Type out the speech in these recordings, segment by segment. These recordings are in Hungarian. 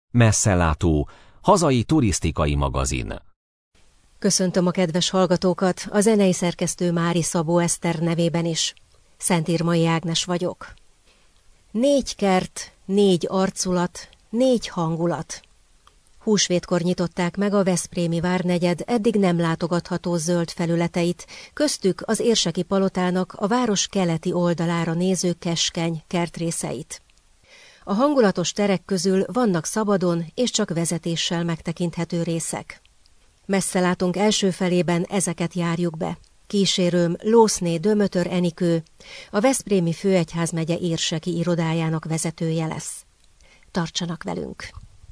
Messzelátó, hazai turisztikai magazin. Köszöntöm a kedves hallgatókat, a zenei szerkesztő Mári Szabó Eszter nevében is. Szentírmai Ágnes vagyok. 4 kert, 4 arculat, 4 hangulat. Húsvétkor nyitották meg a veszprémi várnegyed eddig nem látogatható zöld felületeit, köztük az Érseki palotának a város keleti oldalára néző keskeny kertrészeit. A hangulatos terek közül vannak szabadon és csak vezetéssel megtekinthető részek. Messzelátunk első felében ezeket járjuk be. Kísérőm Lószné Dömötör Enikő, a Veszprémi Főegyházmegye érseki irodájának vezetője lesz. Tartsanak velünk!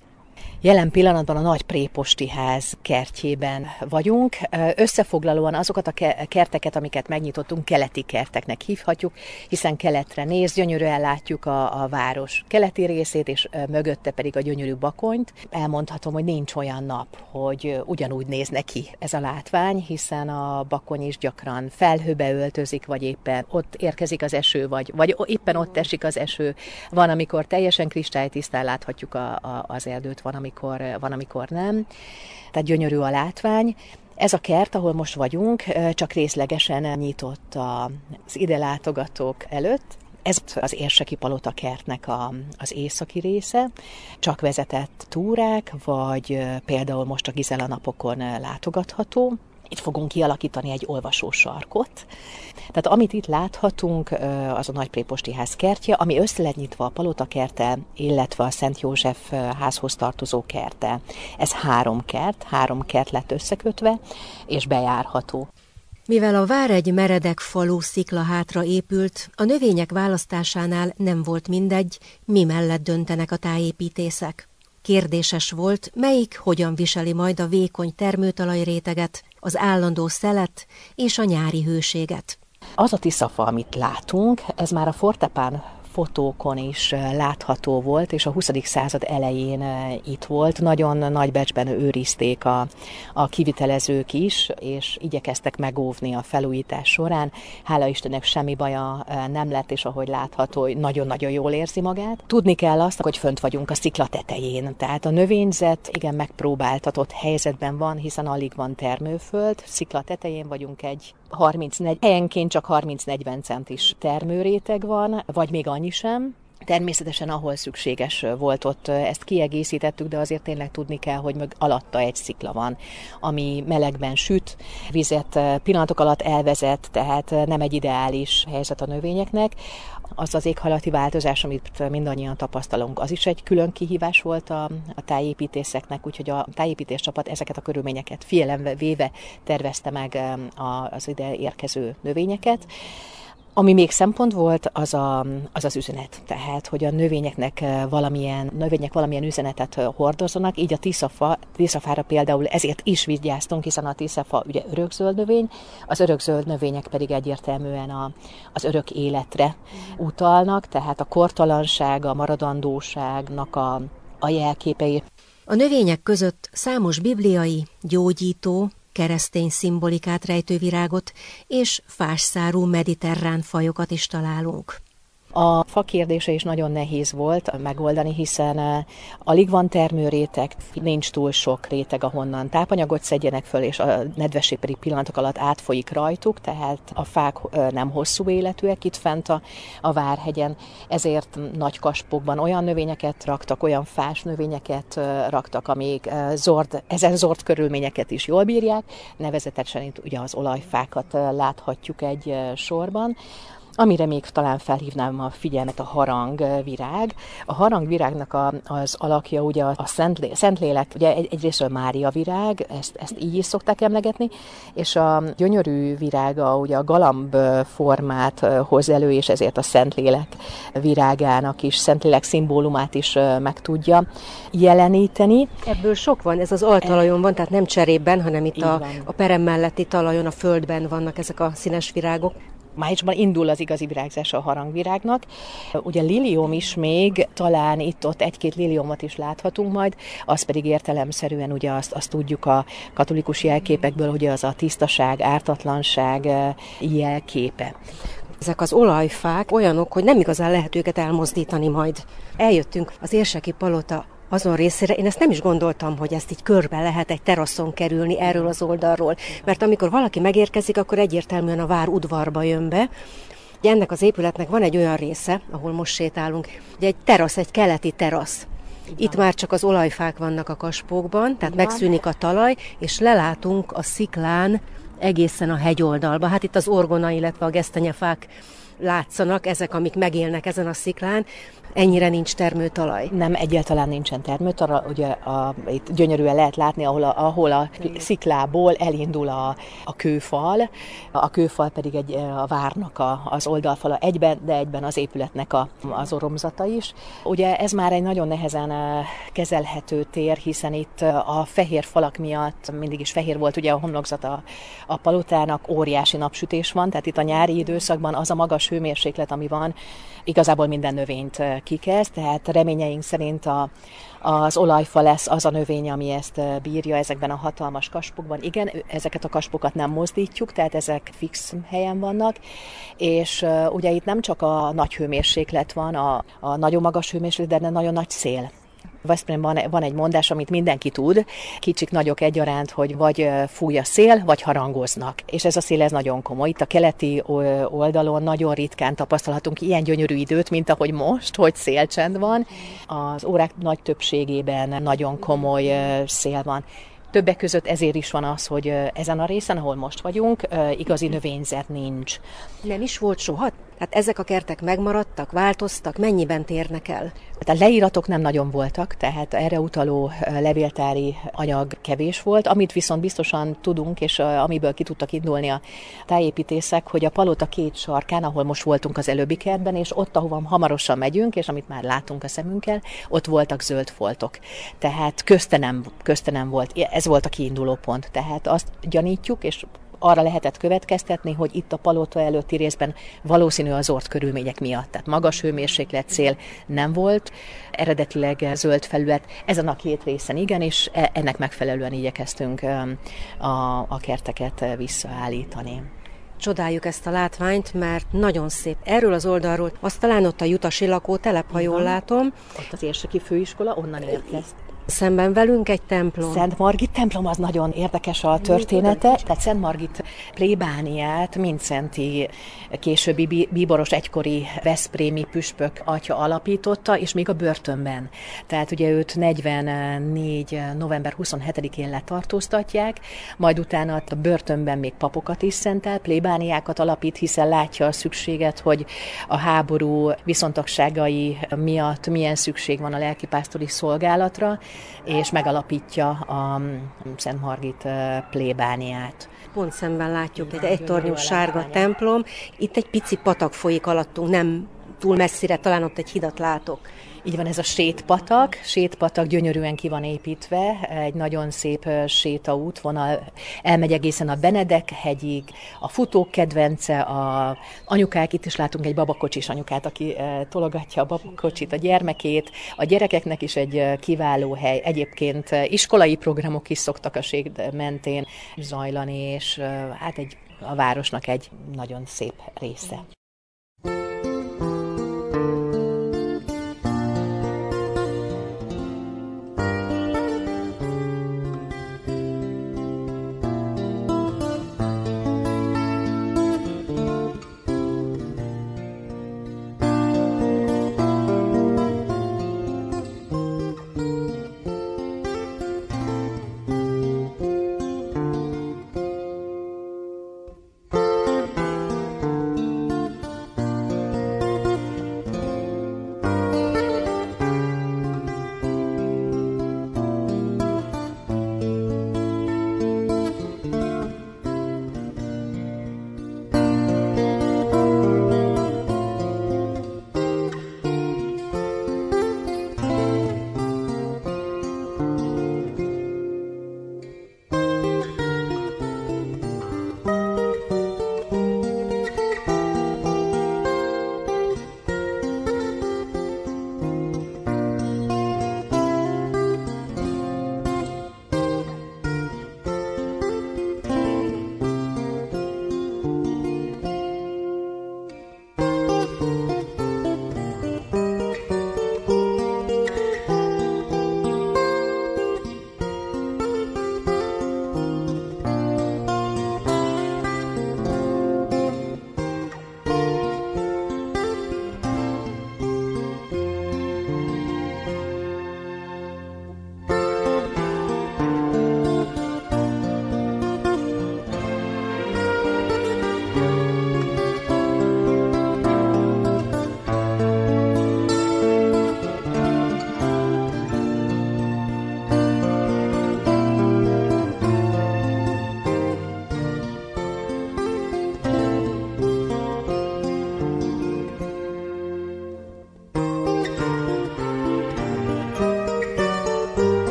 Jelen pillanatban a Nagy Préposti Ház kertjében vagyunk. Összefoglalóan azokat a kerteket, amiket megnyitottunk, keleti kerteknek hívhatjuk, hiszen keletre néz, gyönyörűen látjuk a város keleti részét, és mögötte pedig a gyönyörű Bakonyt. Elmondhatom, hogy nincs olyan nap, hogy ugyanúgy néz neki ez a látvány, hiszen a Bakony is gyakran felhőbe öltözik, vagy éppen ott érkezik az eső, vagy éppen ott esik az eső. Van, amikor teljesen kristálytisztán láthatjuk az erdőt, van, amikor nem. Tehát gyönyörű a látvány. Ez a kert, ahol most vagyunk, csak részlegesen nyitott az ide látogatók előtt. Ez az Érseki Palota kertnek az északi része, csak vezetett túrák, vagy például most a Gizella napokon látogatható. Itt fogunk kialakítani egy olvasósarkot. Tehát amit itt láthatunk, az a Nagy Préposti Ház kertje, ami össze lett nyitva a Palota kerttel, illetve a Szent József házhoz tartozó kerttel. Ez 3 kert lett összekötve, és bejárható. Mivel a vár egy meredek falu sziklahátra épült, a növények választásánál nem volt mindegy, mi mellett döntenek a tájépítészek. Kérdéses volt, melyik hogyan viseli majd a vékony termőtalajréteget, az állandó szelet és a nyári hőséget. Az a tiszafa, amit látunk, ez már a Fortepán fotókon is látható volt, és a 20. század elején itt volt. Nagyon nagy becsben őrizték a kivitelezők is, és igyekeztek megóvni a felújítás során. Hála Istennek semmi baja nem lett, és ahogy látható, nagyon-nagyon jól érzi magát. Tudni kell azt, hogy fönt vagyunk a szikla tetején, tehát a növényzet igen megpróbáltatott helyzetben van, hiszen alig van termőföld. Szikla tetején vagyunk, egy 34, helyenként csak 30-40 centis termőréteg van, vagy még annyi sem. Természetesen ahol szükséges volt, ott ezt kiegészítettük, de azért tényleg tudni kell, hogy meg alatta egy szikla van, ami melegben süt, vizet pillanatok alatt elvezet, tehát nem egy ideális helyzet a növényeknek. Az éghajlati változás, amit mindannyian tapasztalunk, az is egy külön kihívás volt a tájépítészeknek, úgyhogy a tájépítés csapat ezeket a körülményeket figyelembe véve tervezte meg az ide érkező növényeket. Ami még szempont volt, az üzenet. Tehát, hogy a növények valamilyen üzenetet hordozzanak, így a tiszafára például ezért is vigyáztunk, hiszen a tiszafa ugye örökzöld növény, az örökzöld növények pedig egyértelműen az örök életre utalnak, tehát a kortalanság, a maradandóságnak a jelképei. A növények között számos bibliai, gyógyító, keresztény szimbolikát rejtő virágot és fásszárú mediterrán fajokat is találunk. A fa kérdése is nagyon nehéz volt megoldani, hiszen alig van termőréteg, nincs túl sok réteg, ahonnan tápanyagot szedjenek föl, és a nedvesség pedig pillanatok alatt átfolyik rajtuk, tehát a fák nem hosszú életűek itt fent a Várhegyen, ezért nagy kaspokban olyan növényeket raktak, olyan fás növényeket raktak, amik ezen zord körülményeket is jól bírják, nevezetesen itt ugye az olajfákat láthatjuk egy sorban. Amire még talán felhívnám a figyelmet, a harangvirág. A harangvirágnak az alakja ugye a Szentlélek, ugye egyrésztről Mária virág, ezt így is szokták emlegetni, és a gyönyörű virága ugye a galamb formát hoz elő, és ezért a Szentlélek virágának is, Szentlélek szimbólumát is meg tudja jeleníteni. Ebből sok van, ez az altalajon van, tehát nem cserében, hanem itt a perem melletti talajon, a földben vannak ezek a színes virágok. Májusban indul az igazi virágzása a harangvirágnak. Ugye lilium is még, talán itt-ott 1-2 liliumot is láthatunk majd, az pedig értelemszerűen ugye azt tudjuk a katolikus jelképekből, hogy az a tisztaság, ártatlanság jelképe. Ezek az olajfák olyanok, hogy nem igazán lehet őket elmozdítani majd. Eljöttünk az Érseki Palota azon részére, én ezt nem is gondoltam, hogy ezt így körbe lehet egy teraszon kerülni erről az oldalról, mert amikor valaki megérkezik, akkor egyértelműen a vár udvarba jön be. Ugye ennek az épületnek van egy olyan része, ahol most sétálunk, ugye egy terasz, egy keleti terasz. Itt már csak az olajfák vannak a kaspókban, tehát megszűnik a talaj, és lelátunk a sziklán egészen a hegyoldalba. Hát itt az orgona, illetve a gesztenyefák látszanak, ezek, amik megélnek ezen a sziklán. Ennyire nincs termőtalaj. Nem, egyáltalán nincsen termőtalaj. Ugye itt gyönyörűen lehet látni, ahol a sziklából elindul a kőfal. A kőfal pedig a várnak az oldalfala egyben, de egyben az épületnek az oromzata is. Ugye ez már egy nagyon nehezen kezelhető tér, hiszen itt a fehér falak miatt mindig is fehér volt ugye a homlokzata a palotának, óriási napsütés van, tehát itt a nyári időszakban az a magas hőmérséklet, ami van, igazából minden növényt kikezd, tehát reményeink szerint az olajfa lesz az a növény, ami ezt bírja ezekben a hatalmas kaspokban. Igen, ezeket a kaspokat nem mozdítjuk, tehát ezek fix helyen vannak, és ugye itt nem csak a nagy hőmérséklet van, a nagyon magas hőmérséklet, de nagyon nagy szél. Veszprémben van egy mondás, amit mindenki tud, kicsik, nagyok egyaránt, hogy vagy fúj a szél, vagy harangoznak. És ez a szél ez nagyon komoly. Itt a keleti oldalon nagyon ritkán tapasztalhatunk ilyen gyönyörű időt, mint ahogy most, hogy szélcsend van. Az órák nagy többségében nagyon komoly szél van. Többek között ezért is van az, hogy ezen a részen, ahol most vagyunk, igazi növényzet nincs. Nem is volt soha? Tehát ezek a kertek megmaradtak, változtak, mennyiben térnek el? A leíratok nem nagyon voltak, tehát erre utaló levéltári anyag kevés volt, amit viszont biztosan tudunk, és amiből ki tudtak indulni a tájépítészek, hogy a palota két sarkán, ahol most voltunk az előbbi kertben, és ott, ahova hamarosan megyünk, és amit már látunk a szemünkkel, ott voltak zöld foltok. Tehát közte nem volt. Ez volt a kiinduló pont. Tehát azt gyanítjuk, és arra lehetett következtetni, hogy itt a palota előtti részben valószínű az ort körülmények miatt. Tehát magas hőmérséklet, szél nem volt, eredetileg zöld felület. Ezen a két részen igen, és ennek megfelelően igyekeztünk a kerteket visszaállítani. Csodáljuk ezt a látványt, mert nagyon szép. Erről az oldalról, azt talán ott a jutasi lakótelep, ha jól látom. Ott az érseki főiskola, onnan érkezt. Szemben velünk egy templom. Szent Margit templom, az nagyon érdekes a története. Tehát Szent Margit plébániát Mindszenty későbbi bíboros egykori veszprémi püspök atya alapította, és még a börtönben. Tehát ugye őt 44. november 27-én letartóztatják, majd utána a börtönben még papokat is szentel, plébániákat alapít, hiszen látja a szükséget, hogy a háború viszontagságai miatt milyen szükség van a lelkipásztori szolgálatra, és megalapítja a Szent Margit plébániát. Pont szemben látjuk egy tornyos sárga templom. Itt egy pici patak folyik alattunk, nem túl messzire, talán ott egy hidat látok. Így van, ez a sétpatak gyönyörűen ki van építve, egy nagyon szép sétaútvonal, elmegy egészen a Benedek-hegyig, a futók kedvence, a anyukák, itt is látunk egy babakocsis anyukát, aki tologatja a babakocsit, a gyermekét, a gyerekeknek is egy kiváló hely. Egyébként iskolai programok is szoktak a sét mentén zajlani, és hát a városnak egy nagyon szép része.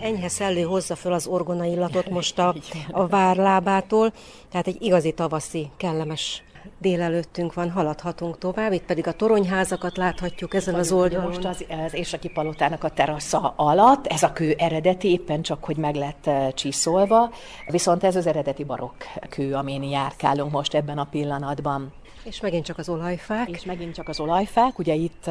Enyhe szellő hozza föl az orgona illatot most a várlábától, tehát egy igazi tavaszi, kellemes délelőttünk van, haladhatunk tovább, itt pedig a toronyházakat láthatjuk ezen az oldalon. Most az Érseki Palotának a terasza alatt, ez a kő eredeti, éppen csak, hogy meg lett csiszolva, viszont ez az eredeti barokk kő, amin járkálunk most ebben a pillanatban. És megint csak az olajfák. Ugye itt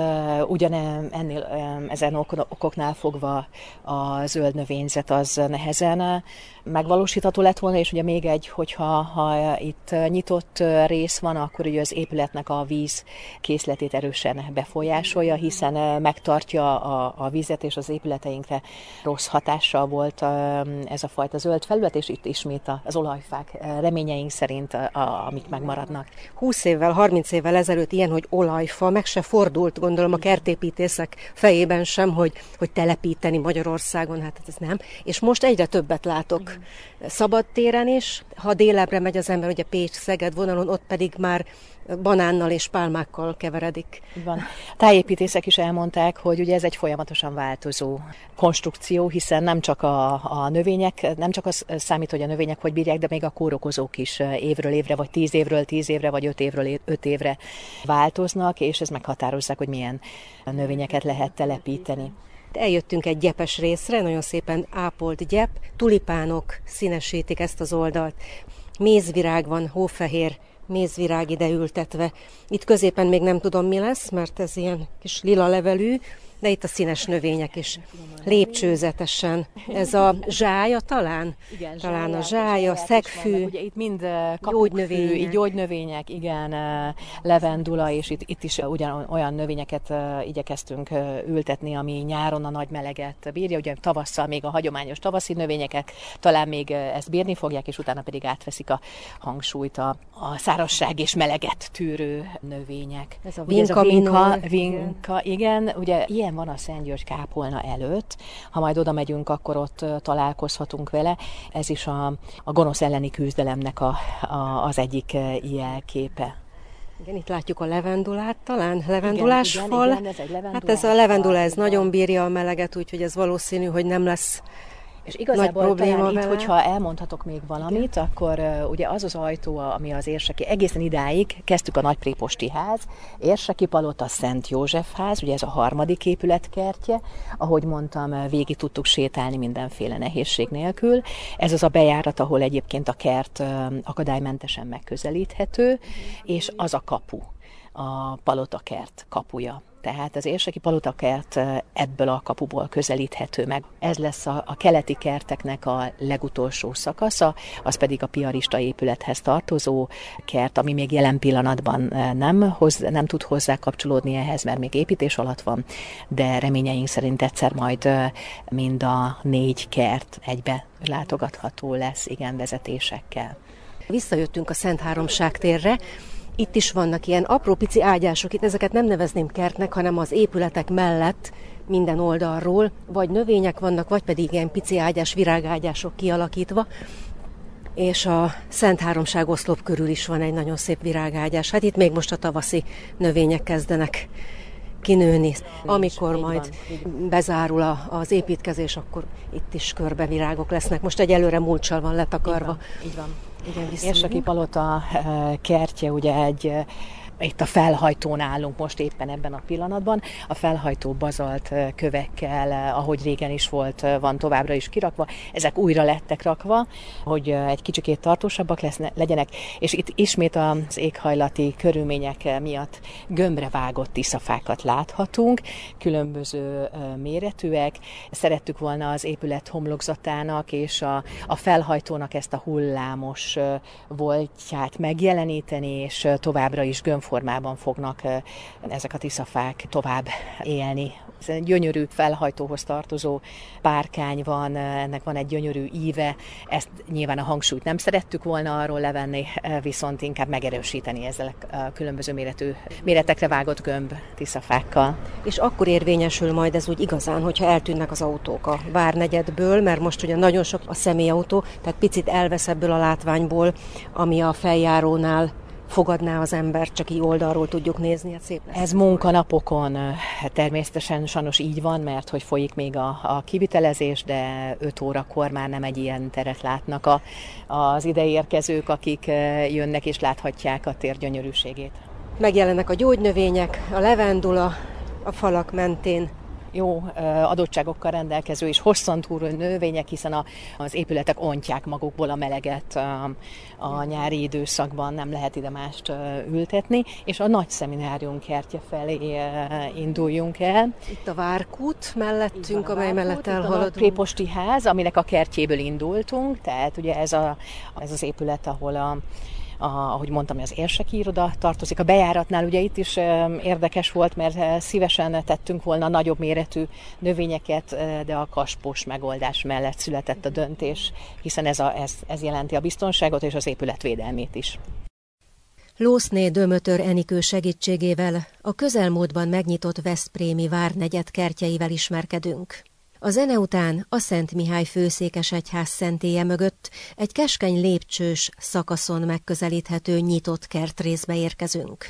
ezen okoknál fogva a zöld növényzet az nehezen megvalósítható lett volna, és ugye még egy, hogyha itt nyitott rész van, akkor ugye az épületnek a víz készletét erősen befolyásolja, hiszen megtartja a vizet, és az épületeinkre rossz hatással volt ez a fajta zöld felület, és itt ismét az olajfák reményeink szerint, amik megmaradnak. 20 évvel, 30 évvel ezelőtt ilyen, hogy olajfa, meg se fordult, gondolom a kertépítészek fejében sem, hogy telepíteni Magyarországon, hát ez nem. És most egyre többet látok szabadtéren is. Ha délebbre megy az ember, ugye Pécs-Szeged vonalon, ott pedig már banánnal és pálmákkal keveredik. Van. Tájépítészek is elmondták, hogy ugye ez egy folyamatosan változó konstrukció, hiszen nem csak a növények, nem csak az számít, hogy a növények hogy bírják, de még a kórokozók is évről évre, vagy 10 évről 10 évre, vagy 5 évről 5 évre változnak, és ez meghatározzák, hogy milyen növényeket lehet telepíteni. Eljöttünk egy gyepes részre, nagyon szépen ápolt gyep, tulipánok színesítik ezt az oldalt. Mézvirág van, hófehér mézvirág ide ültetve. Itt középen még nem tudom, mi lesz, mert ez ilyen kis lila levelű, de itt a színes növények is lépcsőzetesen. Ez a zsája talán? Igen, talán a zsája, szegfű, ugye itt mind gyógynövények, igen, levendula, és itt is olyan növényeket igyekeztünk ültetni, ami nyáron a nagy meleget bírja. Ugye tavasszal még a hagyományos tavaszi növényeket talán még ezt bírni fogják, és utána pedig átveszik a hangsúlyt a szárazság és meleget tűrő növények. Ez a vinka, igen, ugye ilyen van a Szent György kápolna előtt. Ha majd oda megyünk, akkor ott találkozhatunk vele. Ez is a gonosz elleni küzdelemnek az egyik jelképe. Igen, itt látjuk a levendulát, talán levendulás fal. Igen, ez egy levendulás. Hát ez a levendula, ez nagyon bírja a meleget, úgyhogy ez valószínű, hogy nem lesz. És igazából talán itt, hogyha elmondhatok még valamit, akkor ugye az az ajtó, ami az érseki, egészen idáig kezdtük a Nagypréposti ház, Érseki Palota, Szent József ház, ugye ez a harmadik épületkertje, ahogy mondtam, végig tudtuk sétálni mindenféle nehézség nélkül. Ez az a bejárat, ahol egyébként a kert akadálymentesen megközelíthető, és az a kapu, a Palotakert kapuja. Tehát az érseki palotakert ebből a kapuból közelíthető meg. Ez lesz a keleti kerteknek a legutolsó szakasza, az pedig a piarista épülethez tartozó kert, ami még jelen pillanatban nem tud hozzá kapcsolódni ehhez, mert még építés alatt van, de reményeink szerint egyszer majd mind a 4 kert egybe látogatható lesz, igen, vezetésekkel. Visszajöttünk a Szent Háromság térre. Itt is vannak ilyen apró pici ágyások, itt ezeket nem nevezném kertnek, hanem az épületek mellett minden oldalról, vagy növények vannak, vagy pedig ilyen pici ágyás, virágágyások kialakítva, és a Szent Háromság oszlop körül is van egy nagyon szép virágágyás. Hát itt még most a tavaszi növények kezdenek kinőni. Amikor majd bezárul az építkezés, akkor itt is körbevirágok lesznek. Most egyelőre mulccsal van letakarva. Így van. Igen, Érseki Palota kertje, ugye itt a felhajtón állunk most éppen ebben a pillanatban. A felhajtó bazalt kövekkel, ahogy régen is volt, van továbbra is kirakva. Ezek újra lettek rakva, hogy egy kicsikét tartósabbak legyenek, és itt ismét az éghajlati körülmények miatt gömbre vágott tiszafákat láthatunk, különböző méretűek. Szerettük volna az épület homlokzatának és a felhajtónak ezt a hullámos voltját megjeleníteni, és továbbra is gömbformában fognak ezek a tiszafák tovább élni. Ez egy gyönyörű felhajtóhoz tartozó párkány van, ennek van egy gyönyörű íve, ezt nyilván a hangsúlyt nem szerettük volna arról levenni, viszont inkább megerősíteni ezzel a különböző méretekre vágott gömb tiszafákkal. És akkor érvényesül majd ez úgy igazán, hogyha eltűnnek az autók a várnegyedből, mert most ugye nagyon sok a személyautó, tehát picit elvesz ebből a látványból, ami a feljárónál fogadná az ember, csak így oldalról tudjuk nézni, szép lesz. Ez munkanapokon természetesen sajnos így van, mert hogy folyik még a kivitelezés, de 5 órakor már nem egy ilyen teret látnak az ide érkezők, akik jönnek és láthatják a tér gyönyörűségét. Megjelennek a gyógynövények, a levendula a falak mentén. Jó adottságokkal rendelkező és hosszantúró növények, hiszen az épületek ontják magukból a meleget a nyári időszakban, nem lehet ide mást ültetni, és a nagy szeminárium kertje felé induljunk el. Itt a Várkút mellettünk, amely mellett elhaladunk. A préposti ház, aminek a kertjéből indultunk, tehát ugye ez az épület, ahol ahogy mondtam, az érseki iroda tartozik. A bejáratnál ugye itt is érdekes volt, mert szívesen tettünk volna nagyobb méretű növényeket, de a kaspós megoldás mellett született a döntés, hiszen ez jelenti a biztonságot és az épület védelmét is. Lószné Dömötör Enikő segítségével a közelmúltban megnyitott veszprémi várnegyed kertjeivel ismerkedünk. A zene után a Szent Mihály főszékesegyház szentélye mögött egy keskeny lépcsős szakaszon megközelíthető nyitott kertrészbe érkezünk.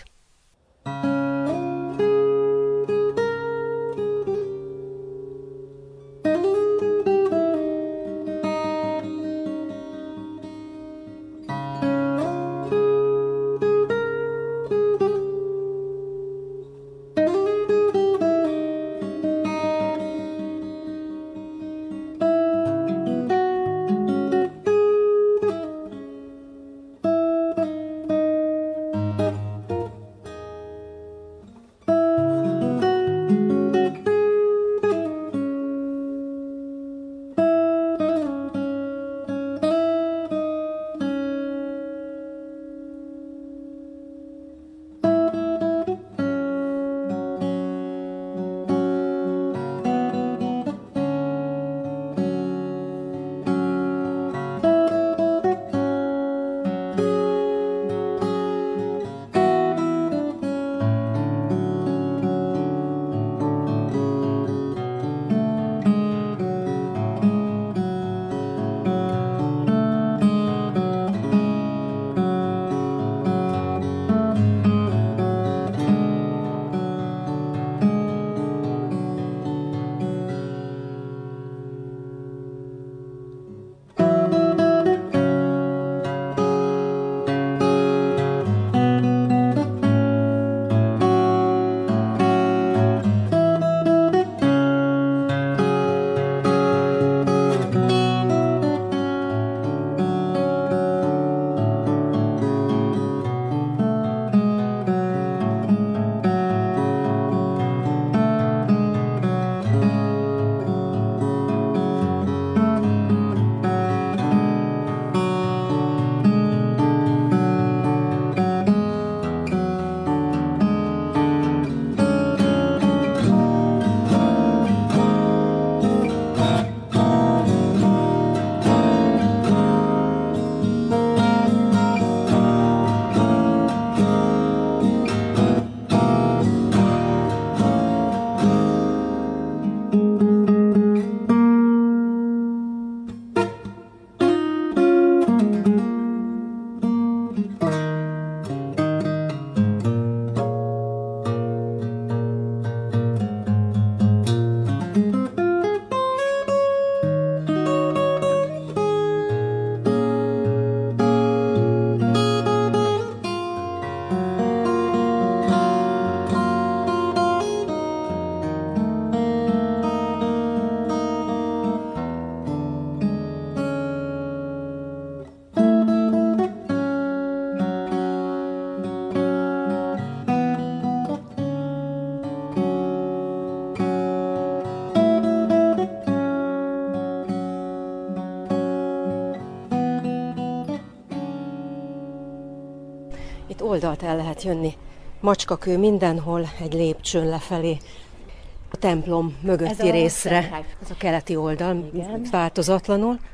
Itt oldalt el lehet jönni. Macskakő mindenhol, egy lépcsőn lefelé. A templom mögötti részre. Ez a keleti oldal, igen. Változatlanul.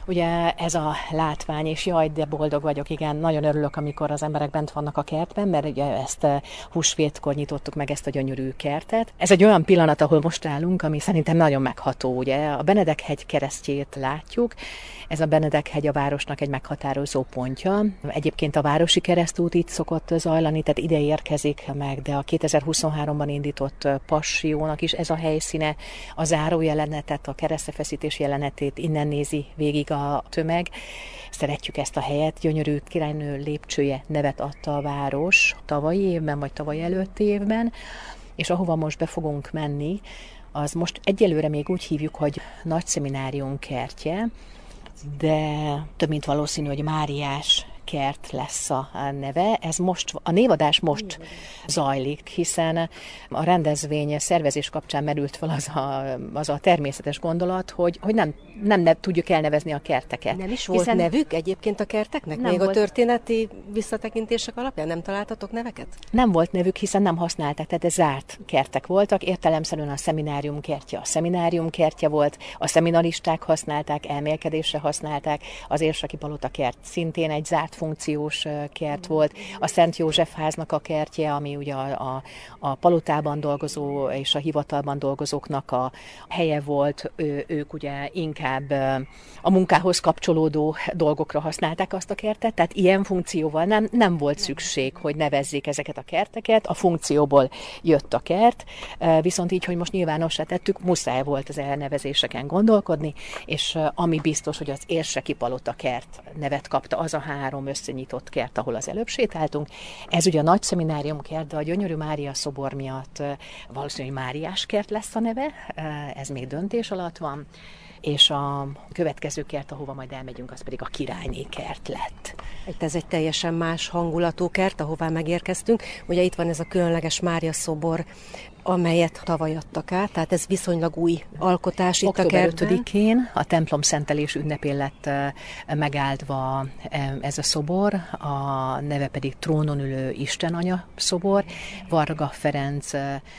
Ugye ez a látvány, és jaj, de boldog vagyok, igen, nagyon örülök, amikor az emberek bent vannak a kertben, mert ugye ezt húsvétkor nyitottuk meg ezt a gyönyörű kertet. Ez egy olyan pillanat, ahol most állunk, ami szerintem nagyon megható, ugye. A Benedek-hegy keresztjét látjuk, ez a Benedek-hegy a városnak egy meghatározó pontja. Egyébként a városi keresztút itt szokott zajlani, tehát ide érkezik meg, de a 2023-ban indított Passió-nak is ez a helyszíne, a záró jelenetet, a keresztfeszítés jelenetét innen nézi végig a tömeg. Szeretjük ezt a helyet, gyönyörű királynő lépcsője nevet adta a város tavalyi évben, vagy tavaly előtti évben, és ahova most be fogunk menni, az most egyelőre még úgy hívjuk, hogy Nagyszeminárium kertje, de több mint valószínű, hogy Máriás kert lesz a neve. Ez most, a névadás most zajlik, hiszen a rendezvény szervezés kapcsán merült fel az a természetes gondolat, hogy nem tudjuk elnevezni a kerteket. Nem is volt nevük egyébként a kerteknek? Még volt. A történeti visszatekintések alapján nem találtatok neveket? Nem volt nevük, hiszen nem használták, tehát ez zárt kertek voltak. Értelemszerűen a szeminárium kertje a szeminárium kertje volt, a szeminaristák használták, elmélkedésre használták, az Érseki Palota kert szintén egy zárt funkciós kert volt, a Szent József háznak a kertje, ami ugye a palotában dolgozó és a hivatalban dolgozóknak a helye volt, ők ugye inkább a munkához kapcsolódó dolgokra használták azt a kertet, tehát ilyen funkcióval nem volt szükség, hogy nevezzék ezeket a kerteket, a funkcióból jött a kert, viszont így, hogy most nyilvánossá tettük, muszáj volt az elnevezéseken gondolkodni, és ami biztos, hogy az Érseki Palota kert nevet kapta, az a 3 összenyitott kert, ahol az előbb sétáltunk. Ez ugye a Nagyszeminárium kert, de a gyönyörű Mária szobor miatt valószínűleg Máriás kert lesz a neve, ez még döntés alatt van, és a következő kert, ahova majd elmegyünk, az pedig a Királyné kert lett. Ez egy teljesen más hangulatú kert, ahová megérkeztünk. Ugye itt van ez a különleges Mária szobor, amelyet tavaly adtak át, tehát ez viszonylag új alkotás itt Október a kertben. 5-én a templom szentelés ünnepén lett megáldva ez a szobor, a neve pedig Trónon ülő Istenanya szobor, Varga Ferenc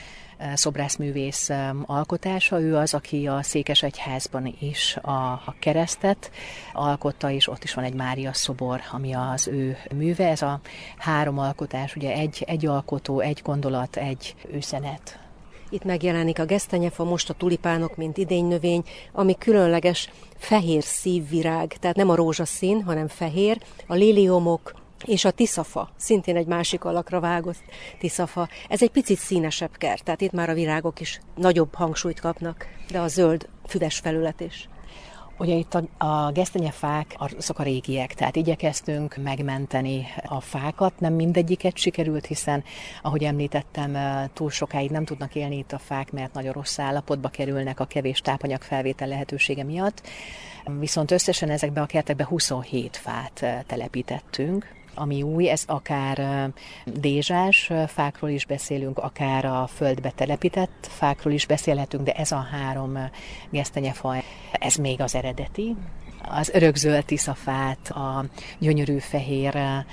szobrászművész alkotása. Ő az, aki a Székesegyházban is a keresztet alkotta, és ott is van egy Mária szobor, ami az ő műve. Ez a 3 alkotás, ugye egy alkotó, egy gondolat, egy üzenet. Itt megjelenik a gesztenyefa, most a tulipánok, mint idénynövény, ami különleges fehér szívvirág, tehát nem a rózsaszín, hanem fehér, a liliomok, és a tiszafa, szintén egy másik alakra vágott tiszafa. Ez egy picit színesebb kert, tehát itt már a virágok is nagyobb hangsúlyt kapnak, de a zöld füves felület is. Ugye itt a gesztenyefák azok a régiek, tehát igyekeztünk megmenteni a fákat, nem mindegyiket sikerült, hiszen, ahogy említettem, túl sokáig nem tudnak élni itt a fák, mert nagyon rossz állapotba kerülnek a kevés tápanyag felvétel lehetősége miatt. Viszont összesen ezekben a kertekben 27 fát telepítettünk, ami új, ez akár dézsás fákról is beszélünk, akár a földbe telepített fákról is beszélhetünk, de ez a 3 gesztenyefa, ez még az eredeti. Az örökzöld tiszafát, a gyönyörű fehér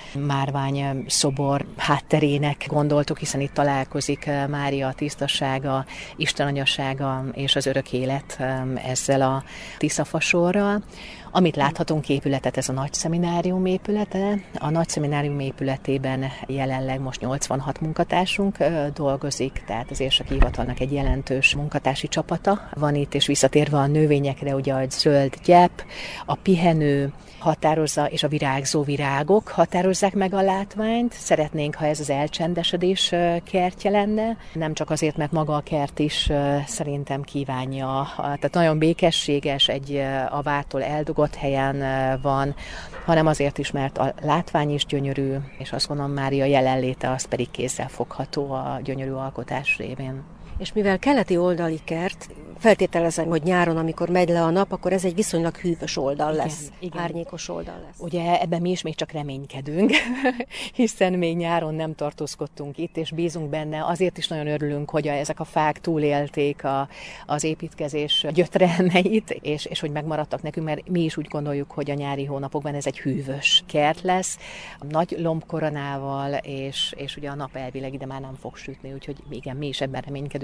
márvány szobor hátterének gondoltuk, hiszen itt találkozik Mária tisztasága, Istenanyasága és az örök élet ezzel a tiszafasorral. Amit láthatunk épületet, ez a Nagyszeminárium épülete. A Nagyszeminárium épületében jelenleg most 86 munkatársunk dolgozik, tehát az Érseki Hivatalnak egy jelentős munkatársi csapata van itt, és visszatérve a növényekre, ugye a zöld gyep, a pihenő határozza, és a virágzó virágok határozzák meg a látványt. Szeretnénk, ha ez az elcsendesedés kertje lenne, nem csak azért, mert maga a kert is szerintem kívánja, tehát nagyon békességes, egy a vártól eldugott helyen van, hanem azért is, mert a látvány is gyönyörű, és azt gondolom Mária jelenléte az pedig kézzel fogható a gyönyörű alkotás révén. És mivel keleti oldali kert, feltételezem, hogy nyáron, amikor megy le a nap, akkor ez egy viszonylag hűvös oldal lesz, igen. Árnyékos oldal lesz. Ugye ebben mi is még csak reménykedünk, hiszen még nyáron nem tartózkodtunk itt, és bízunk benne. Azért is nagyon örülünk, hogy ezek a fák túlélték az építkezés gyötrelmeit, és hogy megmaradtak nekünk, mert mi is úgy gondoljuk, hogy a nyári hónapokban ez egy hűvös kert lesz, nagy lombkoronával, és ugye a nap elvileg ide már nem fog sütni, úgyhogy igen, mi is ebben reménykedünk,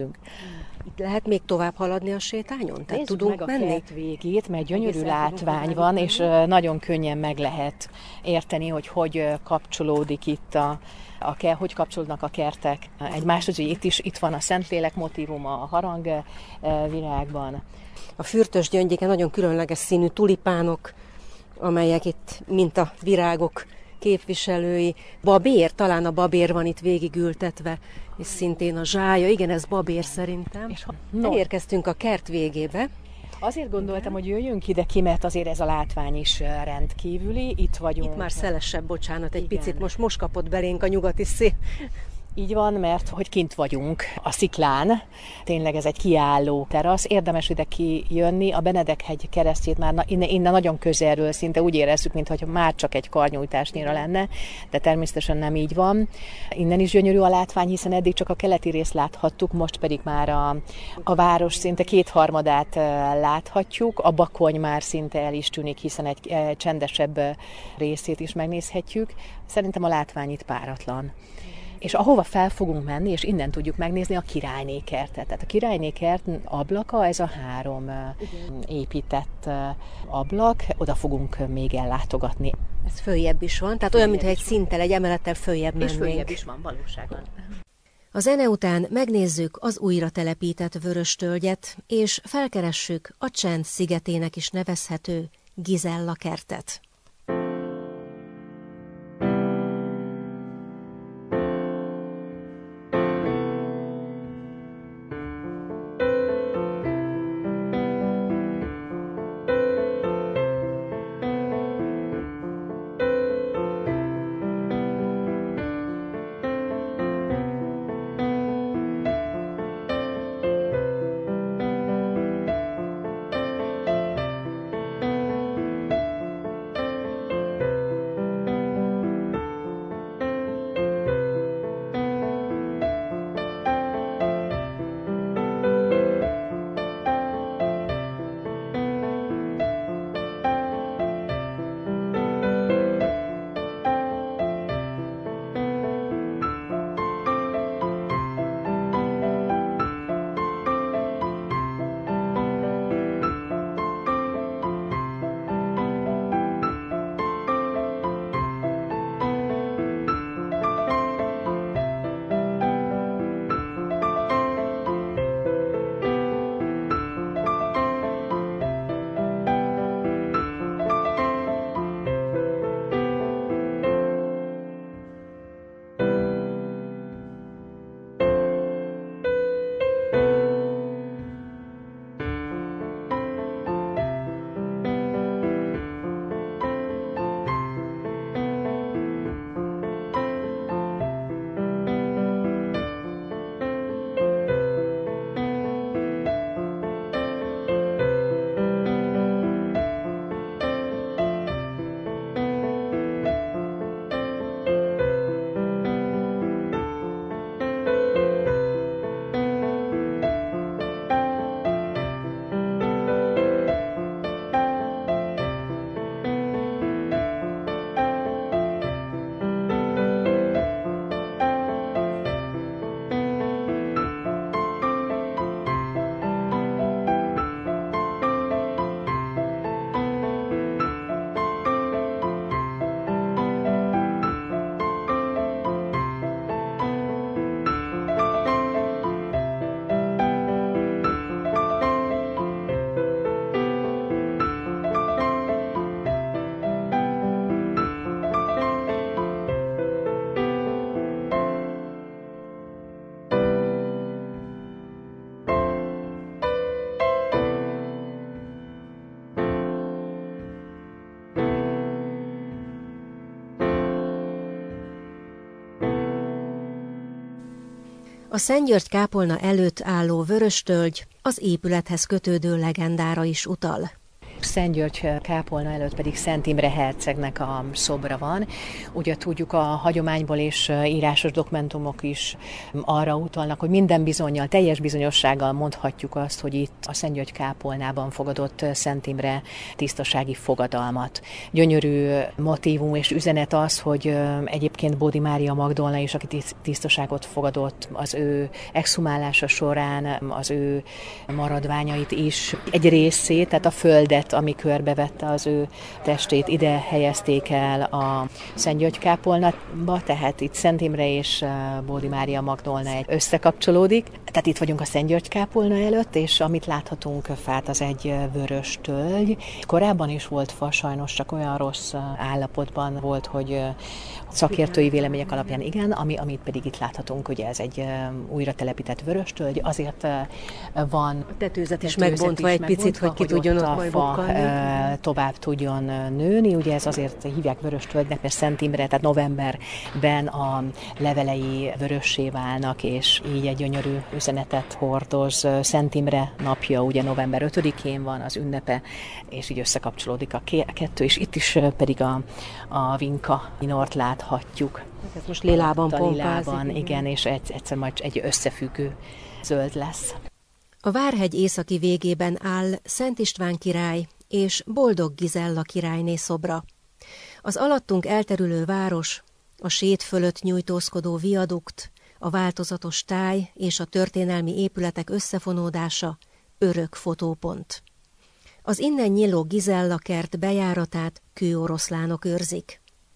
közlekedünk. Itt lehet még tovább haladni a sétányon? Tehát Nézzük tudunk meg a menni? kert végét, mert gyönyörű Egészen látvány van, és nagyon könnyen meg lehet érteni, hogy kapcsolódik itt hogy kapcsolódnak a kertek egymáshoz. Itt van a Szentlélek motívuma a harangvirágban. A fürtös gyöngyéken nagyon különleges színű tulipánok, amelyek itt mint a virágok képviselői. Babér, talán a babér van itt végigültetve, és szintén a zsája. Igen, ez babér szerintem. Elérkeztünk a kert végébe. Azért gondoltam, hogy jöjjünk ide ki, mert azért ez a látvány is rendkívüli. Itt vagyunk. Itt már szelesebb, bocsánat, egy Igen. picit. Most kapott belénk a nyugati szél. Így van, mert hogy kint vagyunk a sziklán, tényleg ez egy kiálló terasz, érdemes ide kijönni, a Benedek-hegy keresztjét már innen nagyon közelről szinte úgy érezzük, mintha már csak egy karnyújtásnyira lenne, de természetesen nem így van. Innen is gyönyörű a látvány, hiszen eddig csak a keleti részt láthattuk, most pedig már a város szinte 2/3 láthatjuk, a Bakony már szinte el is tűnik, hiszen egy csendesebb részét is megnézhetjük. Szerintem a látvány itt páratlan. És ahova fel fogunk menni, és innen tudjuk megnézni a Királyné kertet. Tehát a Királyné kert ablaka, ez a 3 épített ablak, oda fogunk még ellátogatni. Ez följebb is van, tehát olyan, mintha egy szinttel, egy emelettel följebb mennénk. És följebb is van, valóságban. A zene után megnézzük az újra telepített Vöröstölgyet, és felkeressük a Csend szigetének is nevezhető Gizella kertet. A Szentgyörgy-kápolna előtt álló Vöröstölgy az épülethez kötődő legendára is utal. Szent György kápolna előtt pedig Szent Imre hercegnek a szobra van. Ugye tudjuk a hagyományból és írásos dokumentumok is arra utalnak, hogy minden bizonnyal, teljes bizonyossággal mondhatjuk azt, hogy itt a Szent György kápolnában fogadott Szent Imre tisztasági fogadalmat. Gyönyörű motívum és üzenet az, hogy egyébként Bódi Mária Magdolna is, aki tisztaságot fogadott, az ő exhumálása során az ő maradványait is egy részét, tehát a földet, ami körbevette az ő testét, ide helyezték el a Szent György kápolnába, tehát itt Szent Imre és Bódi Mária Magdolna összekapcsolódik. Tehát itt vagyunk a Szent György kápolna előtt, és amit láthatunk fát, az egy vörös tölgy. Korábban is volt fa, sajnos csak olyan rossz állapotban volt, hogy szakértői vélemények alapján igen, amit pedig itt láthatunk, ugye ez egy újra telepített vörös tölgy, azért van a tetőzet is megbontva egy picit, hogy ki tudjon ott majd bukkanni. Tovább tudjon nőni, ugye ez azért hívják vörös tölgynek, mert Szent Imre, tehát novemberben a levelei vörössé válnak, és így egy gyönyörű üzenetet hordoz. Szent Imre napja, ugye november 5-én van az ünnepe, és így összekapcsolódik a kettő, és itt is pedig a Vinka minort láthatjuk. Ez most lilában pompázik. Igen, és egyszer majd egy összefüggő zöld lesz. A Várhegy északi végében áll Szent István király és Boldog Gizella királyné szobra. Az alattunk elterülő város, a sét fölött nyújtózkodó viadukt, a változatos táj és a történelmi épületek összefonódása örök fotópont. Az innen nyíló Gizella kert bejáratát kőoroszlánok őrzik.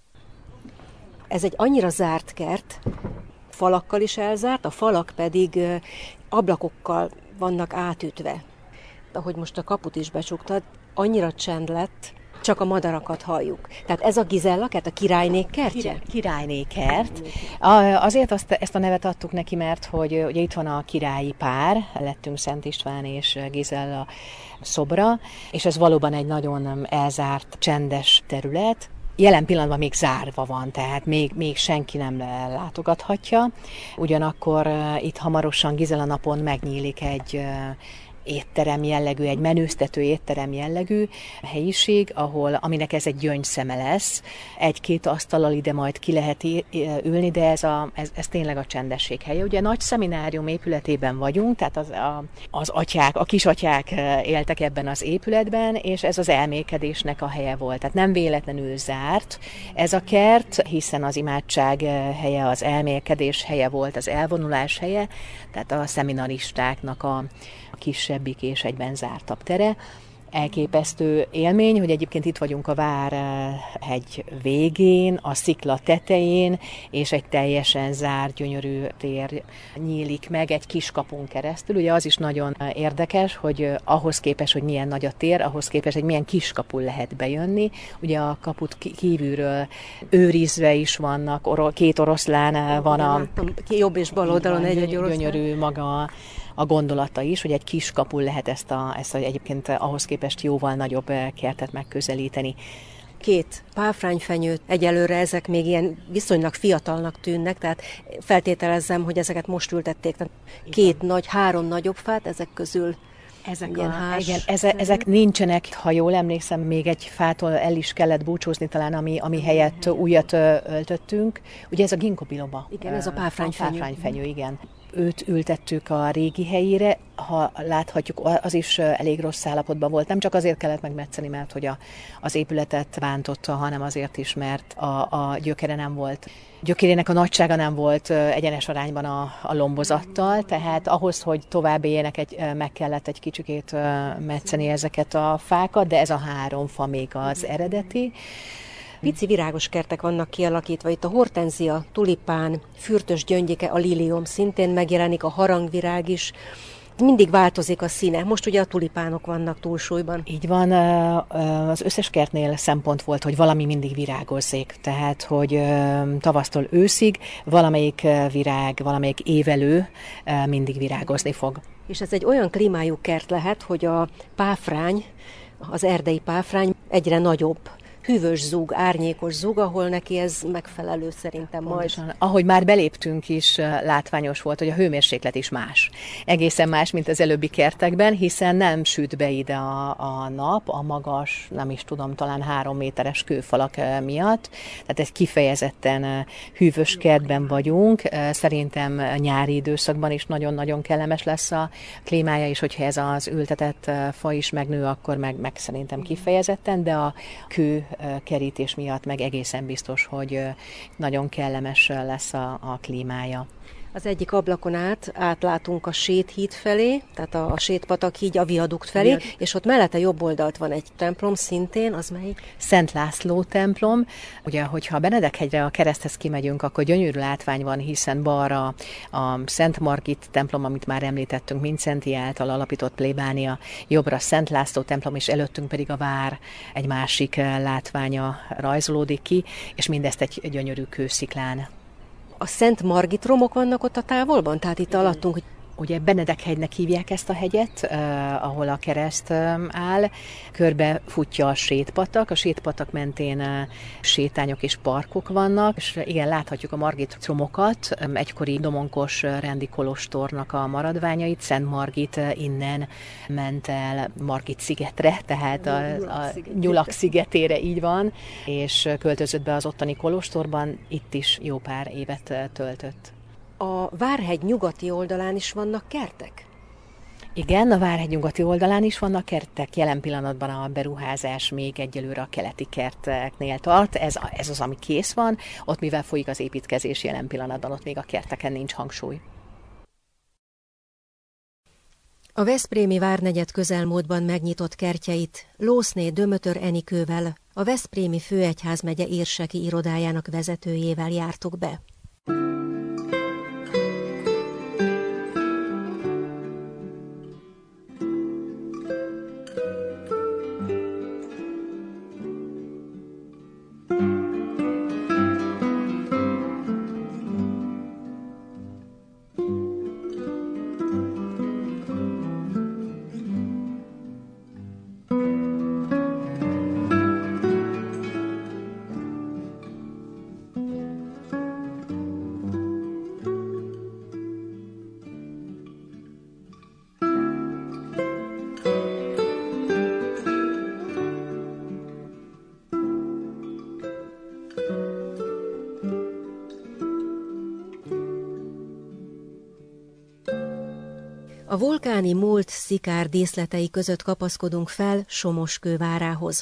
Ez egy annyira zárt kert, falakkal is elzárt, a falak pedig ablakokkal vannak átütve. Ahogy most a kaput is becsuktad, annyira csend lett, csak a madarakat halljuk. Tehát ez a Gizella kert, a királynék kertje? Királyné kert. Azért ezt a nevet adtuk neki, mert hogy ugye itt van a királyi pár, lettünk Szent István és Gizella szobra, és ez valóban egy nagyon elzárt, csendes terület. Jelen pillanatban még zárva van, tehát még senki nem látogathatja. Ugyanakkor itt hamarosan Gizella napon megnyílik egy étterem jellegű, egy menőztető étterem jellegű helyiség, aminek ez egy gyöngyszeme lesz. Egy-két asztallal ide majd ki lehet ülni, de ez tényleg a csendesség helye. Ugye nagy szeminárium épületében vagyunk, tehát az atyák, a kisatyák éltek ebben az épületben, és ez az elmélkedésnek a helye volt. Tehát nem véletlenül zárt ez a kert, hiszen az imádság helye, az elmélkedés helye volt, az elvonulás helye, tehát a szeminaristáknak a kisebbik és egyben zártabb tere. Elképesztő élmény, hogy egyébként itt vagyunk a Várhegy végén, a szikla tetején, és egy teljesen zárt, gyönyörű tér nyílik meg egy kis kapun keresztül. Ugye az is nagyon érdekes, hogy ahhoz képest, hogy milyen nagy a tér, ahhoz képest, hogy milyen kis kapun lehet bejönni. Ugye a kaput kívülről őrizve is vannak, két oroszlán van jobb és bal oldalon egy oroszlán. Gyönyörű maga a gondolata is, hogy egy kis kapun lehet ezt egyébként ahhoz képest jóval nagyobb kertet megközelíteni. Két páfrányfenyőt, egyelőre ezek még ilyen viszonylag fiatalnak tűnnek, tehát feltételezzem, hogy ezeket most ültették. Tehát három nagyobb fát, ezek közül ezek nincsenek, ha jól emlékszem, még egy fától el is kellett búcsúzni talán, ami helyett újat öltöttünk. Ugye ez a ginkgo biloba. Igen, ez a páfrányfenyő. Páfrányfenyő, igen. Őt ültettük a régi helyére, ha láthatjuk, az is elég rossz állapotban volt. Nem csak azért kellett megmetszeni, mert hogy az épületet bántotta, hanem azért is, mert a gyökere nem volt. Gyökérének a nagysága nem volt egyenes arányban a lombozattal, tehát ahhoz, hogy tovább éljenek, meg kellett egy kicsikét metszeni ezeket a fákat, de ez a három fa még az eredeti. Pici virágos kertek vannak kialakítva, itt a hortenzia, tulipán, fürtös gyöngyike, a lilium szintén megjelenik, a harangvirág is. Mindig változik a színe. Most ugye a tulipánok vannak túlsúlyban. Így van, az összes kertnél szempont volt, hogy valami mindig virágozzék. Tehát, hogy tavasztól őszig valamelyik virág, valamelyik évelő mindig virágozni fog. És ez egy olyan klímájú kert lehet, hogy a páfrány, az erdei páfrány egyre nagyobb, hűvös zúg, árnyékos zúg, ahol neki ez megfelelő szerintem Pontosan. majd. Ahogy már beléptünk is, látványos volt, hogy a hőmérséklet is más. Egészen más, mint az előbbi kertekben, hiszen nem süt be ide a nap, a magas, nem is tudom, talán 3 méteres kőfalak miatt. Tehát egy kifejezetten hűvös kertben vagyunk. Szerintem nyári időszakban is nagyon-nagyon kellemes lesz a klímája, és hogyha ez az ültetett fa is megnő, akkor meg szerintem kifejezetten, de a kőkerítés miatt meg egészen biztos, hogy nagyon kellemes lesz a klímája. Az egyik ablakon átlátunk a Séthíd felé, tehát a Sétpatak híd a viadukt felé, és ott mellette jobb oldalt van egy templom szintén, az melyik? Szent László templom. Ugye, hogyha a Benedek-hegyre a kereszthez kimegyünk, akkor gyönyörű látvány van, hiszen balra a Szent Margit templom, amit már említettünk, Mindszenty által alapított plébánia, jobbra Szent László templom, és előttünk pedig a vár egy másik látványa rajzolódik ki, és mindezt egy gyönyörű kősziklán. A Szent Margit romok vannak ott a távolban? Tehát itt alattunk, hogy... Ugye Benedek-hegynek hívják ezt a hegyet, ahol a kereszt áll. Körbe futja a Sétpatak. A Sétpatak mentén sétányok és parkok vannak, és igen, láthatjuk a Margit romokat, egykori domonkos rendi kolostornak a maradványait. Szent Margit innen ment el Margit szigetre, tehát a Nyulak szigetére, így van, és költözött be az ottani kolostorban, itt is jó pár évet töltött. A Várhegy nyugati oldalán is vannak kertek? Igen, a Várhegy nyugati oldalán is vannak kertek. Jelen pillanatban a beruházás még egyelőre a keleti kerteknél tart. Ez az, ami kész van. Ott, mivel folyik az építkezés jelen pillanatban, ott még a kerteken nincs hangsúly. A veszprémi várnegyed közelmúltban megnyitott kertjeit Lószné Dömötör Enikővel, a Veszprémi Főegyházmegye érseki irodájának vezetőjével jártuk be. A vulkáni múlt szikár díszletei között kapaszkodunk fel Somoskő várához.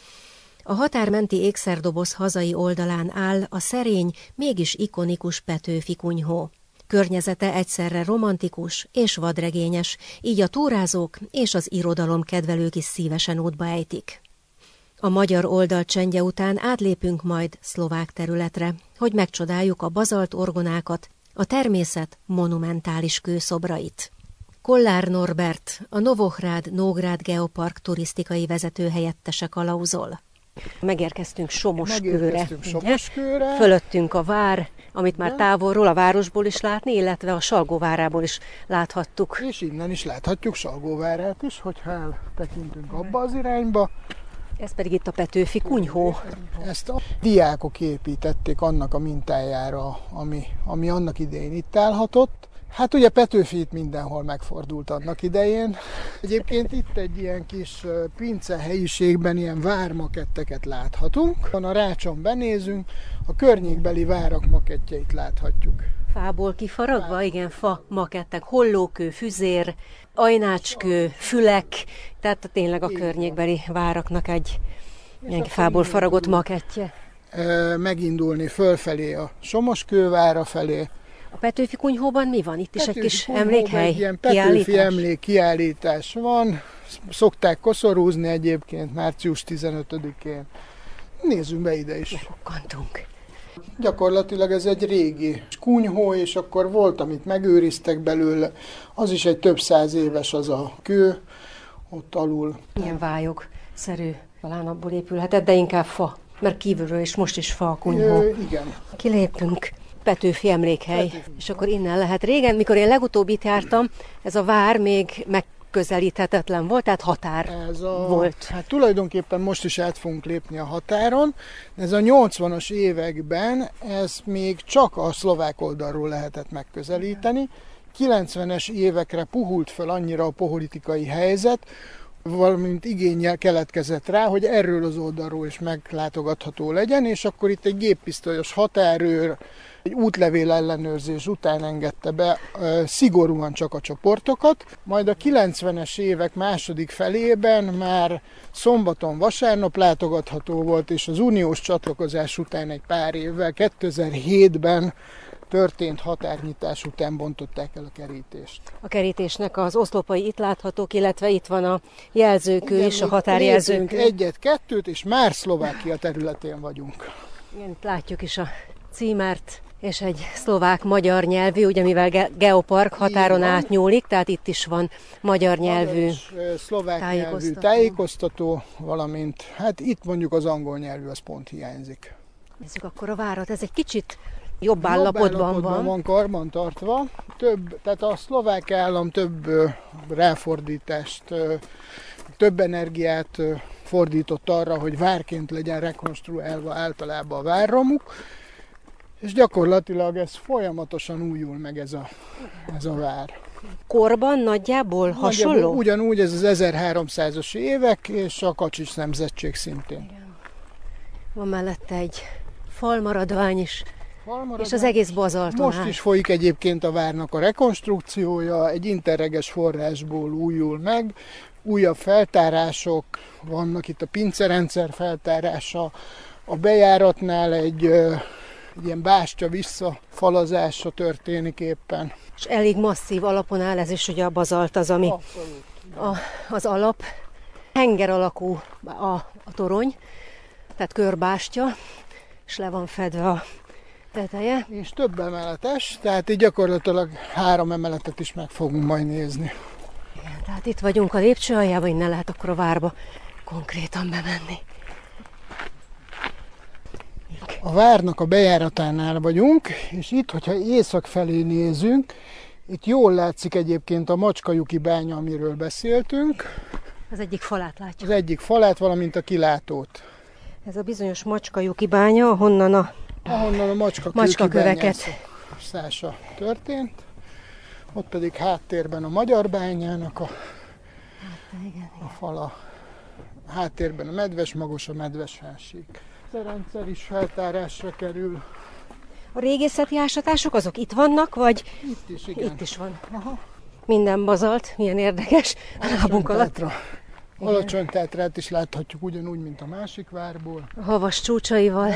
A határmenti ékszerdoboz hazai oldalán áll a szerény, mégis ikonikus Petőfi kunyhó. Környezete egyszerre romantikus és vadregényes, így a túrázók és az irodalom kedvelők is szívesen útba ejtik. A magyar oldal csendje után átlépünk majd szlovák területre, hogy megcsodáljuk a bazalt orgonákat, a természet monumentális kőszobrait. Kollár Norbert, a Novohrád-Nógrád Geopark turisztikai vezetőhelyettese kalauzol. Megérkeztünk Somoskőre. Fölöttünk a vár, amit már távolról, a városból is látni, illetve a Salgóvárából is láthattuk. És innen is láthatjuk Salgóvárát is, hogyha eltekintünk abba az irányba. Ez pedig itt a Petőfi kunyhó. Ezt a diákok építették annak a mintájára, ami annak idején itt állhatott. Hát ugye Petőfi itt mindenhol megfordult annak idején. Egyébként itt egy ilyen kis pince helyiségben ilyen vármaketteket láthatunk. A rácson benézünk, a környékbeli várak makettjeit láthatjuk. Fából kifaragva, igen, fa makettek, hollókő, füzér, ajnácskő, fülek, tehát tényleg a környékbeli váraknak egy ilyen fából faragott makettje. Megindulni fölfelé a Somoskővára felé. A Petőfi kunyhóban mi van? Itt is egy kis emlékhely, egy ilyen Petőfi emlékkiállítás van. Szokták koszorúzni egyébként március 15-én. Nézzünk be ide is. Megokkantunk. Gyakorlatilag ez egy régi kunyhó, és akkor volt, amit megőriztek belőle. Az is egy több száz éves az a kő, ott alul. Ilyen vályogszerű, talán abból épülhetett, de inkább fa, mert kívülről is most is fa a kunyhó. Igen. Kiléptünk. Petőfi emlékhely, és akkor innen lehet. Régen, mikor én legutóbb itt jártam, ez a vár még megközelíthetetlen volt, tehát határ volt. Hát tulajdonképpen most is át fogunk lépni a határon. Ez a 80-as években ez még csak a szlovák oldalról lehetett megközelíteni. 90-es évekre puhult fel annyira a politikai helyzet, valamint igénnyel keletkezett rá, hogy erről az oldalról is meglátogatható legyen, és akkor itt egy géppisztolyos határőr egy útlevél ellenőrzés után engedte be szigorúan csak a csoportokat, majd a 90-es évek második felében már szombaton, vasárnap látogatható volt, és az uniós csatlakozás után egy pár évvel, 2007-ben történt határnyitás után bontották el a kerítést. A kerítésnek az oszlopai itt láthatók, illetve itt van a jelzőkő is, a határjelzőkő. Egyet-kettőt, és már Szlovákia területén vagyunk. Igen, itt látjuk is a címert, és egy szlovák-magyar nyelvű, ugye mivel geopark határon átnyúlik, tehát itt is van magyar nyelvű szlovák nyelvű tájékoztató, valamint hát itt mondjuk az angol nyelvű, az pont hiányzik. Nézzük akkor a várat, ez egy kicsit jobb állapotban van karbantartva. Tehát a szlovák állam több ráfordítást, több energiát fordított arra, hogy várként legyen rekonstruálva általában a várromuk, és gyakorlatilag ez folyamatosan újul meg ez a vár. Korban nagyjából hasonló? Ugyanúgy ez az 1300-as évek, és a Kacsics nemzetség szintén. Igen. Van mellette egy falmaradvány is, és az egész bazalton Most is folyik egyébként a várnak a rekonstrukciója, egy interreges forrásból újul meg, újabb feltárások vannak, itt a pincerendszer feltárása, a bejáratnál egy ilyen bástya visszafalazása történik éppen. És elég masszív alapon áll, ez is ugye a bazalt az, ami az alap. Henger alakú a torony, tehát körbástya, és le van fedve a teteje. És több emeletes, tehát így gyakorlatilag 3 emeletet is meg fogunk majd nézni. Igen, tehát itt vagyunk a lépcső aljában, innen lehet akkor a várba konkrétan bemenni. A várnak a bejáratánál vagyunk, és itt, hogyha észak felé nézünk, itt jól látszik egyébként a Macskajuki bánya, amiről beszéltünk. Az egyik falát látjuk. Az egyik falát, valamint a kilátót. Ez a bizonyos Macskajuki bánya, ahonnan a macskaköveket szása történt. Ott pedig háttérben a Magyar bányának a fala. Háttérben a Medves Magos, a Medves fensík. A rendszer is feltárásra kerül. A régészeti ásatások azok itt vannak, vagy? Itt is, igen. Itt is van. Aha. Minden bazalt, milyen érdekes. A lábunk alatt. Alacsony Tátrát is láthatjuk ugyanúgy, mint a másik várból. A havas csúcsaival.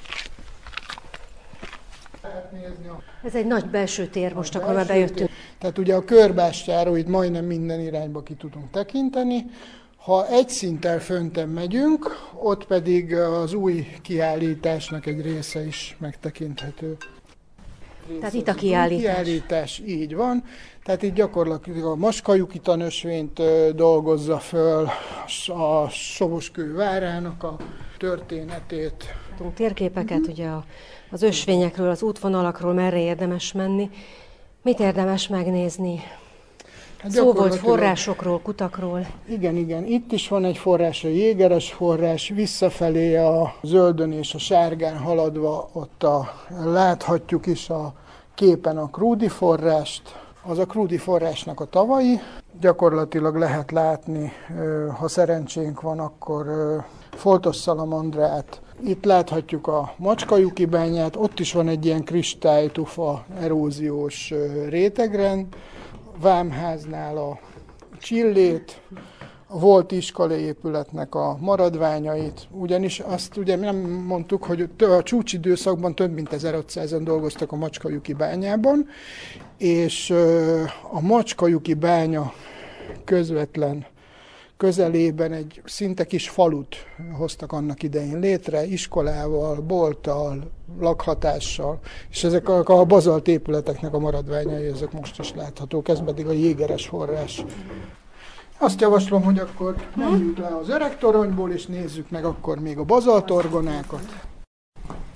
Ez egy nagy belső tér most, akkor már bejöttünk. Tehát ugye a körbástyáról itt majdnem minden irányba ki tudunk tekinteni. Ha egy szinttel föntön megyünk, ott pedig az új kiállításnak egy része is megtekinthető. Tehát itt a kiállítás. Így van. Tehát itt gyakorlatilag a Macskajuki tanösvényt dolgozza föl, a Soboskő várának a történetét. Térképeket ugye az ösvényekről, az útvonalakról, merre érdemes menni. Mit érdemes megnézni? Hát szó volt forrásokról, kutakról. Igen. Itt is van egy forrás, a Jégeres forrás, visszafelé a zöldön és a sárgán haladva, ott láthatjuk is a képen a Krúdi forrást. Az a Krúdi forrásnak a tavai. Gyakorlatilag lehet látni, ha szerencsénk van, akkor foltos szalamandrát. Itt láthatjuk a Macskajuki bányát, ott is van egy ilyen kristálytufa eróziós rétegrend. Vámháznál a csillét, a volt iskolai épületnek a maradványait, ugyanis azt ugye nem mondtuk, hogy a csúcsidőszakban több mint 1500-an dolgoztak a Macskajuki bányában, és a Macskajuki bánya közvetlen közelében egy szinte kis falut hoztak annak idején létre, iskolával, bolttal, lakhatással, és ezek a bazalt épületeknek a maradványai, ezek most is láthatók, ez pedig a Jégeres forrás. Azt javaslom, hogy akkor menjünk le az öreg toronyból, és nézzük meg akkor még a bazaltorgonákat.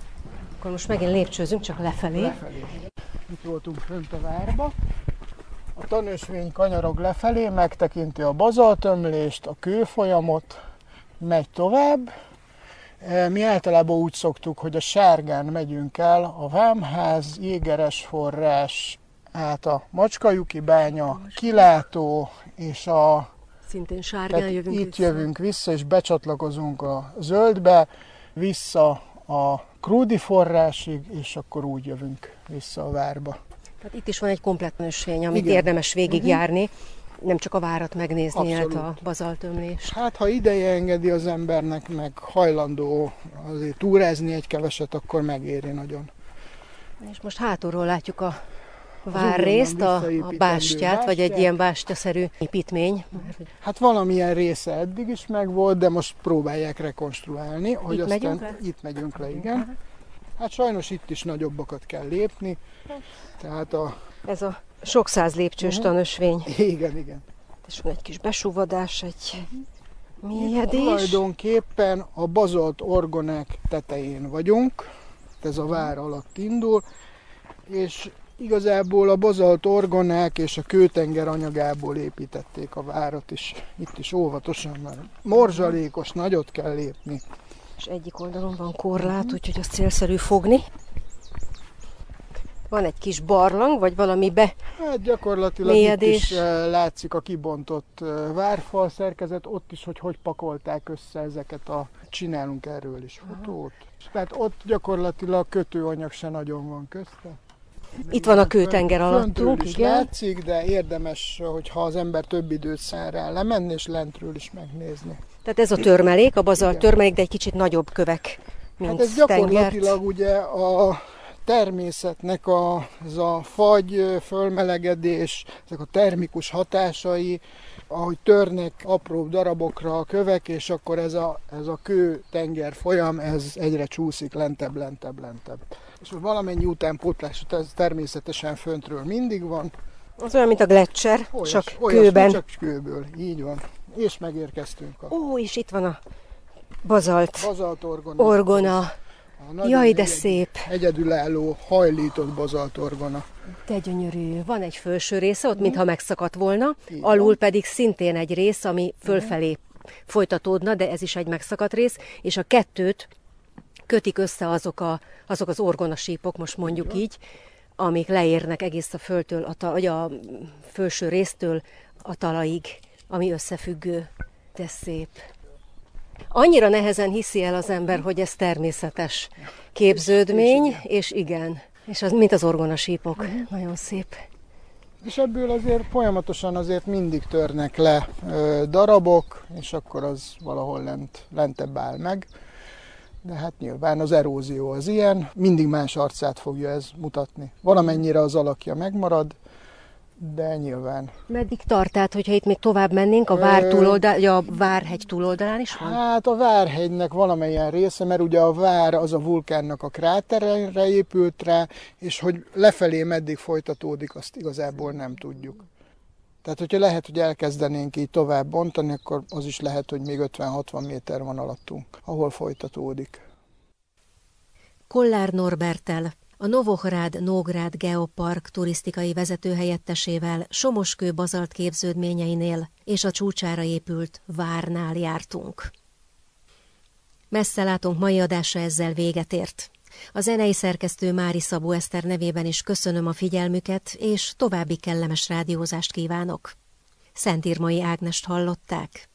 Akkor most megint lépcsőzünk, csak lefelé. Itt voltunk fönt a várba. A tanösvény kanyarog lefelé, megtekinti a bazaltömlést, a kőfolyamot, megy tovább. Mi általában úgy szoktuk, hogy a sárgán megyünk el, a Vámház, Jégeresforrás, át a Macskajuki bánya, kilátó, és szintén sárgán jövünk itt jövünk vissza, és becsatlakozunk a zöldbe, vissza a Krúdi forrásig, és akkor úgy jövünk vissza a várba. Tehát itt is van egy komplett ösvény, amit érdemes végigjárni, nem csak a várat megnézni, illetve a bazaltömlést. Hát, ha ideje engedi az embernek, meg hajlandó azért túrázni egy keveset, akkor megéri nagyon. És most hátulról látjuk a várrészt, a bástyát, vagy egy ilyen bástyaszerű építmény. Hát valamilyen része eddig is megvolt, de most próbálják rekonstruálni. Hogy itt megyünk le? Itt megyünk le, igen. Hát sajnos itt is nagyobbakat kell lépni. Tehát ez a sok száz lépcsős tanösvény. Igen. És van egy kis besúvadás, egy mélyedés. Tulajdonképpen a bazolt orgonák tetején vagyunk. Ez a vár alatt indul. És igazából a bazalt orgonák és a kőtenger anyagából építették a várat is. Itt is óvatosan, mert morzsalékos, nagyot kell lépni. És egyik oldalon van korlát, úgyhogy azt célszerű fogni. Van egy kis barlang, vagy valami Hát gyakorlatilag mélyedés. Itt is látszik a kibontott várfal szerkezet, ott is, hogy pakolták össze ezeket csinálunk erről is fotót. Tehát ott gyakorlatilag kötőanyag se nagyon van közte. Itt van a kőtenger alattunk, is igen. látszik, de érdemes, hogyha az ember több időt szán rá lemenni, és lentről is megnézni. Tehát ez a törmelék, a bazalt törmelék, de egy kicsit nagyobb kövek, mint Hát ez gyakorlatilag tengert. ugye a természetnek ez a fagy, fölmelegedés, ezek a termikus hatásai, ahogy törnek apró darabokra a kövek, és akkor ez a kő-tenger folyam, ez egyre csúszik lentebb. És valamennyi utánpótlás, ez természetesen föntről mindig van. Az olyan, mint a gletszer, csak kőben. Csak kőből, így van. És megérkeztünk. És itt van a bazalt orgona. Jaj, de szép. Egyedülálló, hajlított bazalt orgona. De gyönyörű. Van egy felső része, ott mintha megszakadt volna, alul pedig szintén egy rész, ami fölfelé folytatódna, de ez is egy megszakadt rész, és a kettőt kötik össze azok az orgonasípok, most mondjuk így, amik leérnek egész a földtől, vagy a felső résztől a talajig, ami összefüggő. De szép. Annyira nehezen hiszi el az ember, hogy ez természetes képződmény, és igen, és az, mint az orgonasípok. Nagyon szép. És ebből azért folyamatosan azért mindig törnek le darabok, és akkor az valahol lentebb áll meg. De hát nyilván az erózió az ilyen, mindig más arcát fogja ez mutatni. Valamennyire az alakja megmarad, de nyilván. Meddig tart? Tehát, hogyha itt még tovább mennénk, a Várhegy túloldalán is van? Hát a Várhegynek valamelyen része, mert ugye a Vár az a vulkánnak a kráterre épült rá, és hogy lefelé meddig folytatódik, azt igazából nem tudjuk. Tehát, hogyha lehet, hogy elkezdenénk így tovább bontani, akkor az is lehet, hogy még 50-60 méter van alattunk, ahol folytatódik. Kollár Norberttel, a Novohrad-Nógrád Geopark turisztikai vezetőhelyettesével Somoskő bazalt képződményeinél és a csúcsára épült várnál jártunk. Messzelátónk mai adása ezzel véget ért. A zenei szerkesztő Mári Szabó Eszter nevében is köszönöm a figyelmüket, és további kellemes rádiózást kívánok. Szentírmai Ágnest hallották.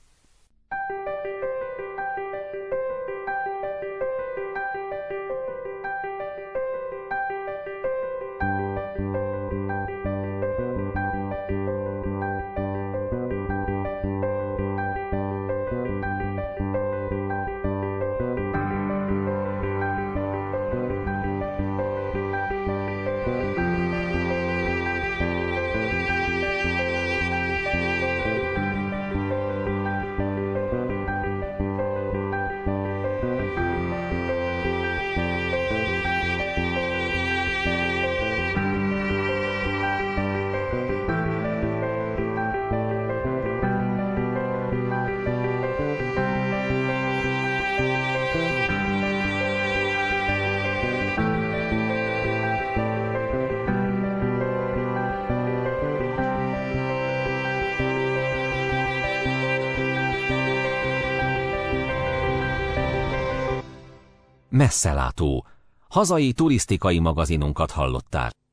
Messzelátó. Hazai turisztikai magazinunkat hallották.